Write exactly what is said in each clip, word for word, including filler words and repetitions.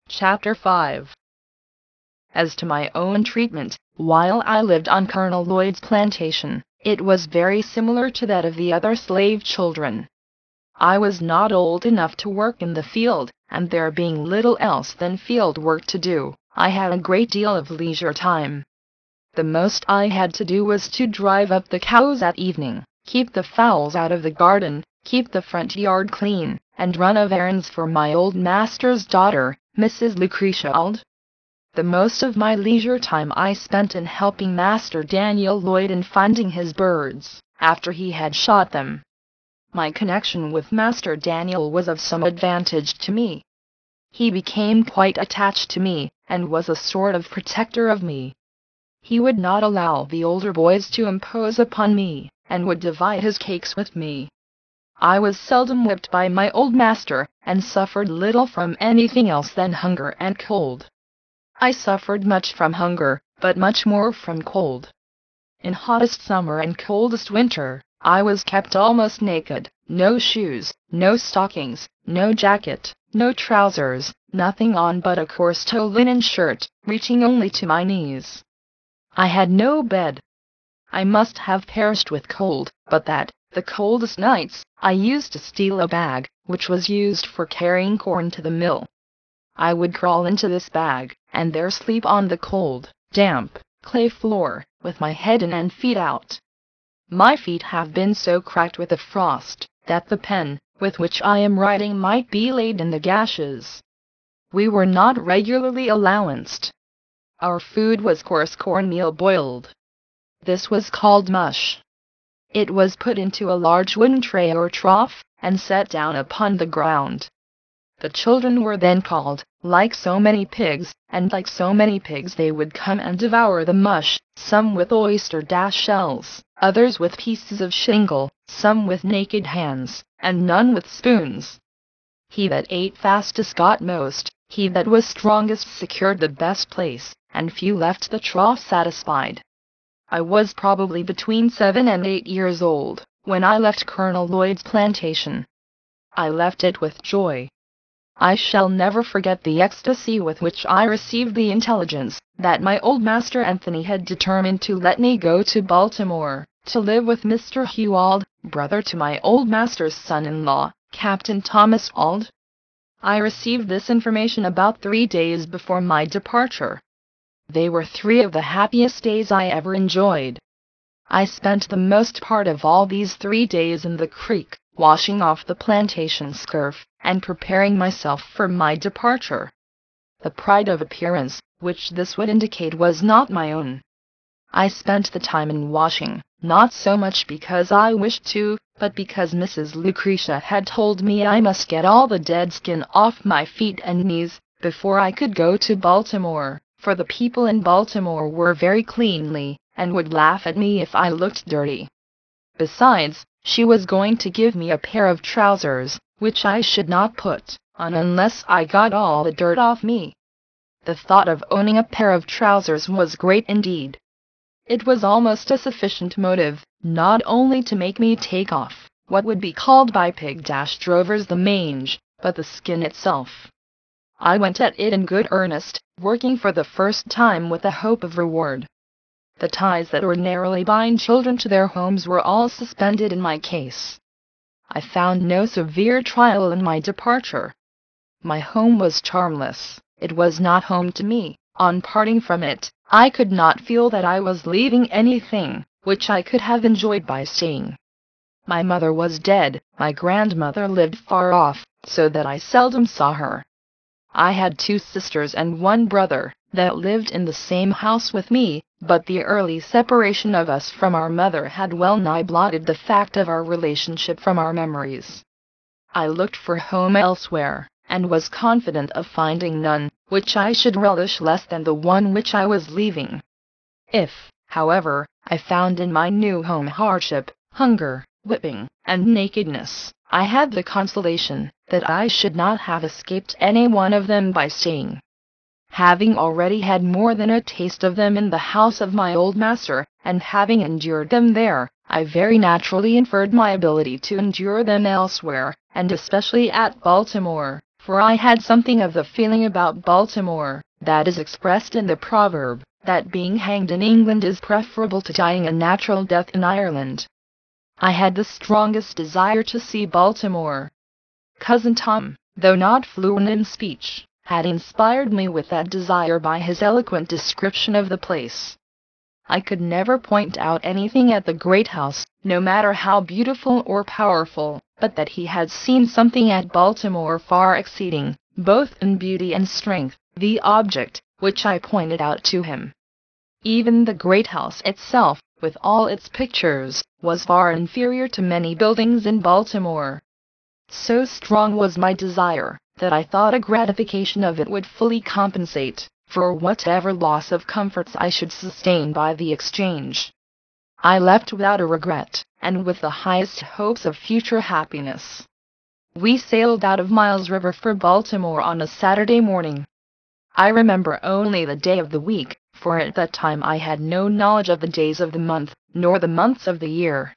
Chapter five. As to my own treatment, while I lived on Colonel Lloyd's plantation, it was very similar to that of the other slave children. I was not old enough to work in the field, and there being little else than field work to do, I had a great deal of leisure time. The most I had to do was to drive up the cows at evening, keep the fowls out of the garden, keep the front yard clean, and run of errands for my old master's daughter, Missus Lucretia Auld. The most of my leisure time I spent in helping Master Daniel Lloyd in finding his birds, after he had shot them. My connection with Master Daniel was of some advantage to me. He became quite attached to me, and was a sort of protector of me. He would not allow the older boys to impose upon me, and would divide his cakes with me. I was seldom whipped by my old master, and suffered little from anything else than hunger and cold. I suffered much from hunger, but much more from cold. In hottest summer and coldest winter, I was kept almost naked, no shoes, no stockings, no jacket, no trousers, nothing on but a coarse tow linen shirt, reaching only to my knees. I had no bed. I must have perished with cold, but that, the coldest nights, I used to steal a bag, which was used for carrying corn to the mill. I would crawl into this bag, and there sleep on the cold, damp, clay floor, with my head in and feet out. My feet have been so cracked with the frost, that the pen, with which I am writing, might be laid in the gashes. We were not regularly allowanced. Our food was coarse cornmeal boiled. This was called mush. It was put into a large wooden tray or trough, and set down upon the ground. The children were then called, like so many pigs, and like so many pigs they would come and devour the mush, some with oyster dash shells, others with pieces of shingle, some with naked hands, and none with spoons. He that ate fastest got most, he that was strongest secured the best place, and few left the trough satisfied. I was probably between seven and eight years old, when I left Colonel Lloyd's plantation. I left it with joy. I shall never forget the ecstasy with which I received the intelligence that my old master Anthony had determined to let me go to Baltimore, to live with Mister Hugh Auld, brother to my old master's son-in-law, Captain Thomas Auld. I received this information about three days before my departure. They were three of the happiest days I ever enjoyed. I spent the most part of all these three days in the creek, washing off the plantation scurf, and preparing myself for my departure. The pride of appearance, which this would indicate, was not my own. I spent the time in washing, not so much because I wished to, but because Missus Lucretia had told me I must get all the dead skin off my feet and knees, before I could go to Baltimore, for the people in Baltimore were very cleanly, and would laugh at me if I looked dirty. Besides, she was going to give me a pair of trousers, which I should not put on unless I got all the dirt off me. The thought of owning a pair of trousers was great indeed. It was almost a sufficient motive, not only to make me take off what would be called by pig-drovers the mange, but the skin itself. I went at it in good earnest, working for the first time with the hope of reward. The ties that ordinarily bind children to their homes were all suspended in my case. I found no severe trial in my departure. My home was charmless. It was not home to me. On parting from it, I could not feel that I was leaving anything which I could have enjoyed by staying. My mother was dead. My grandmother lived far off, so that I seldom saw her. I had two sisters and one brother that lived in the same house with me, but the early separation of us from our mother had well nigh blotted the fact of our relationship from our memories. I looked for home elsewhere, and was confident of finding none which I should relish less than the one which I was leaving. If, however, I found in my new home hardship, hunger, whipping, and nakedness, I had the consolation that I should not have escaped any one of them by staying. Having already had more than a taste of them in the house of my old master, and having endured them there, I very naturally inferred my ability to endure them elsewhere, and especially at Baltimore, for I had something of the feeling about Baltimore that is expressed in the proverb, that being hanged in England is preferable to dying a natural death in Ireland. I had the strongest desire to see Baltimore. Cousin Tom, though not fluent in speech, had inspired me with that desire by his eloquent description of the place. I could never point out anything at the great house, no matter how beautiful or powerful, but that he had seen something at Baltimore far exceeding, both in beauty and strength, the object which I pointed out to him. Even the great house itself, with all its pictures, was far inferior to many buildings in Baltimore. So strong was my desire, that I thought a gratification of it would fully compensate for whatever loss of comforts I should sustain by the exchange. I left without a regret, and with the highest hopes of future happiness. We sailed out of Miles River for Baltimore on a Saturday morning. I remember only the day of the week, for at that time I had no knowledge of the days of the month, nor the months of the year.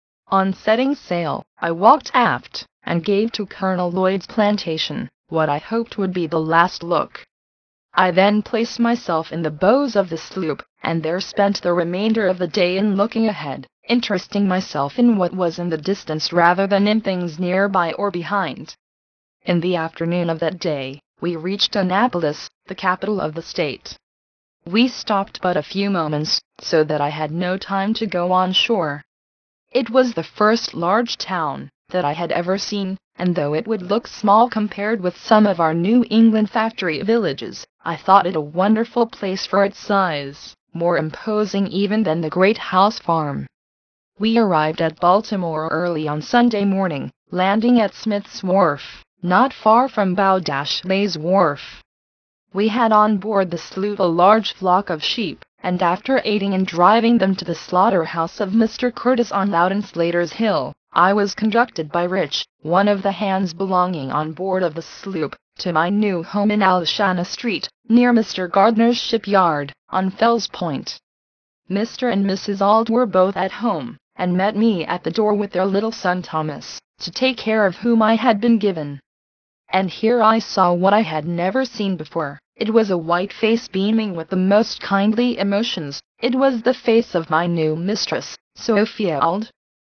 On setting sail, I walked aft, and gave to Colonel Lloyd's plantation what I hoped would be the last look. I then placed myself in the bows of the sloop, and there spent the remainder of the day in looking ahead, interesting myself in what was in the distance rather than in things near by or behind. In the afternoon of that day, we reached Annapolis, the capital of the state. We stopped but a few moments, so that I had no time to go on shore. It was the first large town that I had ever seen, and though it would look small compared with some of our New England factory villages, I thought it a wonderful place for its size, more imposing even than the great house farm. We arrived at Baltimore early on Sunday morning, landing at Smith's Wharf, not far from Bowdashlay's Wharf. We had on board the sloop a large flock of sheep, and after aiding in driving them to the slaughter-house of Mister Curtis on Loudon Slater's Hill, I was conducted by Rich, one of the hands belonging on board of the sloop, to my new home in Alshana Street, near Mister Gardner's shipyard, on Fells Point. Mister and Missus Auld were both at home, and met me at the door with their little son Thomas, to take care of whom I had been given. And here I saw what I had never seen before. It was a white face beaming with the most kindly emotions. It was the face of my new mistress, Sophia Auld.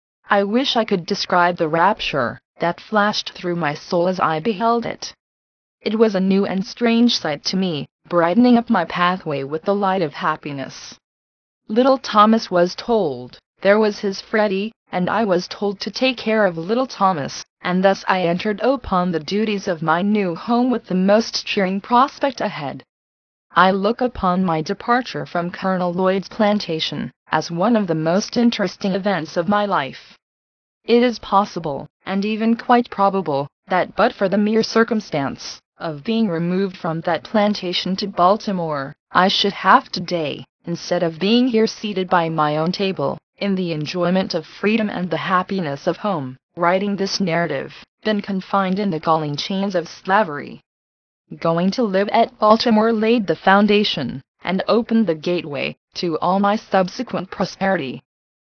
I wish I could describe the rapture that flashed through my soul as I beheld it. It was a new and strange sight to me, brightening up my pathway with the light of happiness. Little Thomas was told, there was his Freddie, and I was told to take care of little Thomas, and thus I entered upon the duties of my new home with the most cheering prospect ahead. I look upon my departure from Colonel Lloyd's plantation as one of the most interesting events of my life. It is possible, and even quite probable, that but for the mere circumstance of being removed from that plantation to Baltimore, I should have today, instead of being here seated by my own table, in the enjoyment of freedom and the happiness of home, writing this narrative, been confined in the galling chains of slavery. Going to live at Baltimore laid the foundation, and opened the gateway, to all my subsequent prosperity.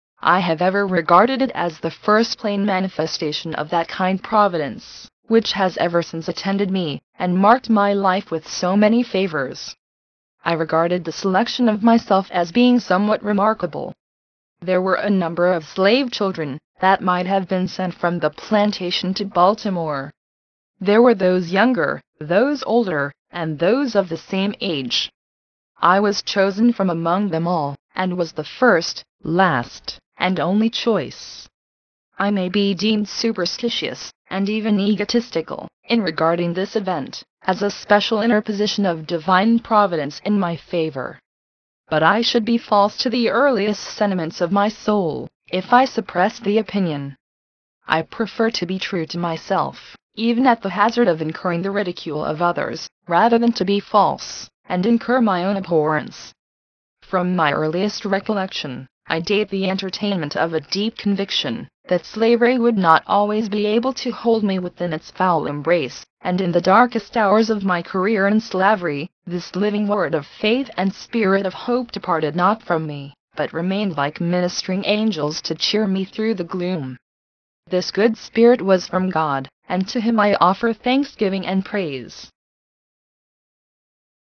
I have ever regarded it as the first plain manifestation of that kind Providence, which has ever since attended me, and marked my life with so many favors. I regarded the selection of myself as being somewhat remarkable. There were a number of slave children that might have been sent from the plantation to Baltimore. There were those younger, those older, and those of the same age. I was chosen from among them all, and was the first, last, and only choice. I may be deemed superstitious, and even egotistical, in regarding this event as a special interposition of divine providence in my favor. But I should be false to the earliest sentiments of my soul, if I suppressed the opinion. I prefer to be true to myself, even at the hazard of incurring the ridicule of others, rather than to be false, and incur my own abhorrence. From my earliest recollection, I date the entertainment of a deep conviction that slavery would not always be able to hold me within its foul embrace, and in the darkest hours of my career in slavery, this living word of faith and spirit of hope departed not from me, but remained like ministering angels to cheer me through the gloom. This good spirit was from God, and to him I offer thanksgiving and praise.